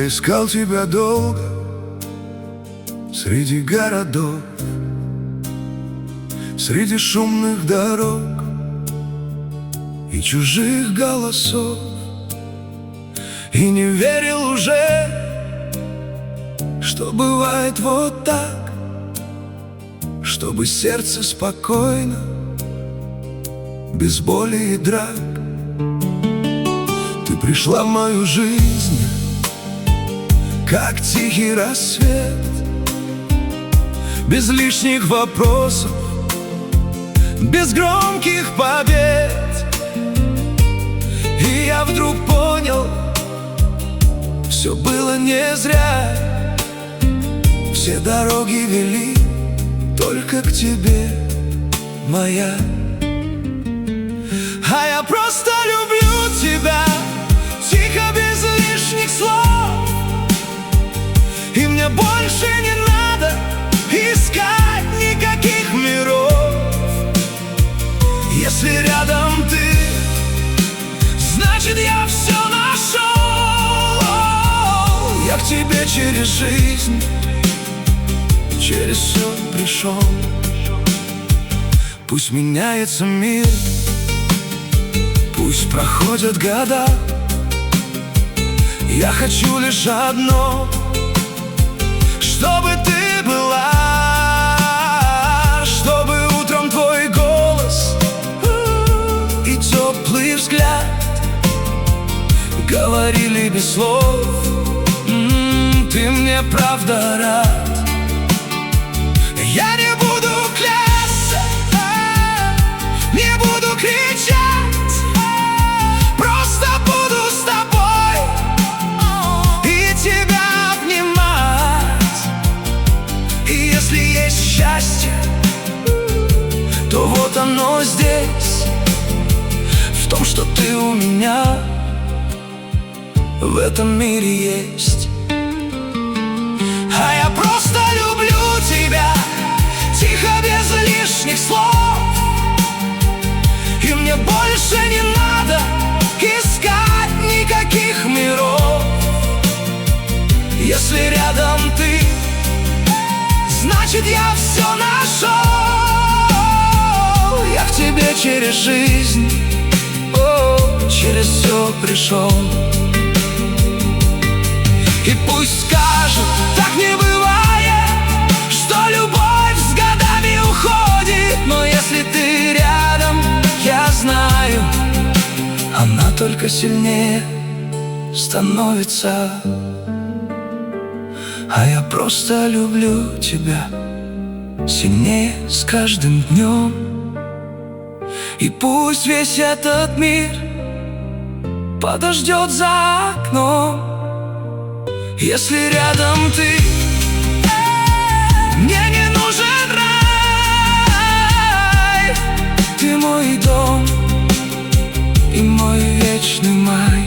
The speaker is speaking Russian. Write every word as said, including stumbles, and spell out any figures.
Я искал тебя долго среди городов, среди шумных дорог и чужих голосов, и не верил уже, что бывает вот так, чтобы сердце спокойно, без боли и драк. Ты пришла в мою жизнь, как тихий рассвет, без лишних вопросов, без громких побед. И я вдруг понял, все было не зря, все дороги вели только к тебе, моя. А я просто люблю тебя, тихо, без лишних слов, и мне больше не надо искать никаких миров. Если рядом ты, значит, я все нашел. Я к тебе через жизнь, через все пришел. Пусть меняется мир, пусть проходят года, я хочу лишь одно, чтобы ты была, чтобы утром твой голос и теплый взгляд говорили без слов: м-м, ты мне правда рад. Я не буду клясться, не буду кричать, просто буду с тобой и тебя обнимать. И если есть счастье, то вот оно здесь, в том, что ты у меня в этом мире есть. А я просто люблю тебя, тихо, без лишних слов, и мне больше не надо искать никаких миров. Если рядом ты, значит, я все нашел. Я к тебе через жизнь, о, через все пришел. И пусть скажут, так не бывает, что любовь с годами уходит, но если ты рядом, я знаю, она только сильнее становится. А я просто люблю тебя сильнее с каждым днем. И пусть весь этот мир подождет за окном, если рядом ты, мне не нужен рай. Ты мой дом и мой вечный май.